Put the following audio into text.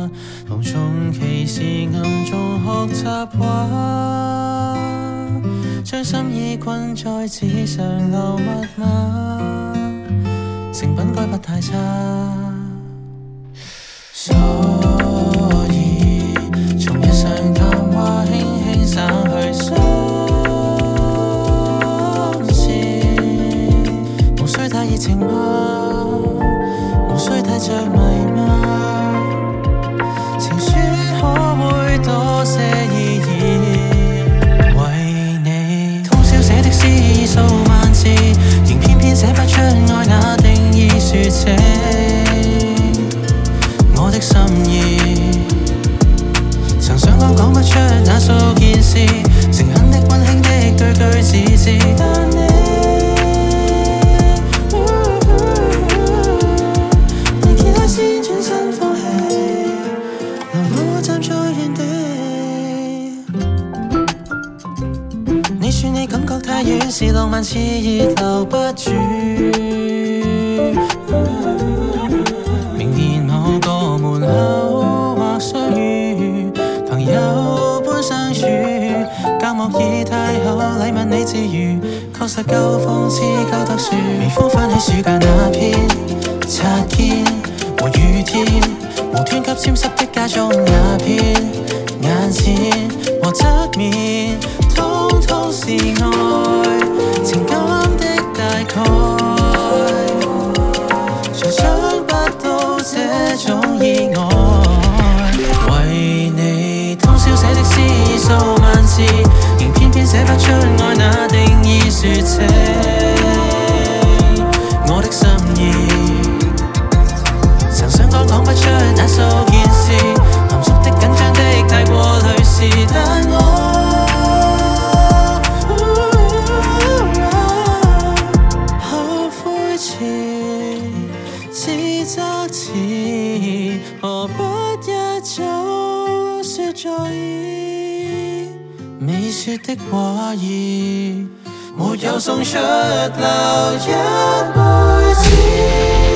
同從其時暗中學習畫，將心意困在紙上留密碼，成品該不太差。所以從日常談話輕輕省去心事，無需太熱情嗎？無需太着迷嗎？情書可會多些意義？為你通宵寫的詩意數萬字，仍偏偏寫不出愛那定義說清我的心意。曾想講不出那數件事，誠懇的溫馨的句句字字，但你先轉身放棄，留我站在原地。你說你感覺太遠，是浪漫熾熱留不住。明年某個門口或相遇，朋友般相處，隔膜已太厚，禮物你自如，確實夠諷刺夠特殊。微風翻起暑假那篇擦肩和雨天，無端給沾濕的家中瓦片，眼前和側面，通通是愛，情感的大概，才想不到這種意外。為你通宵寫的詩意數萬字，仍偏偏寫不出愛那定義說清我的心意。講不出那數件事，含蓄的緊張的太過類似，但我後悔遲，自責遲，何不一早說在意？未說的話兒，沒有送出留一輩子。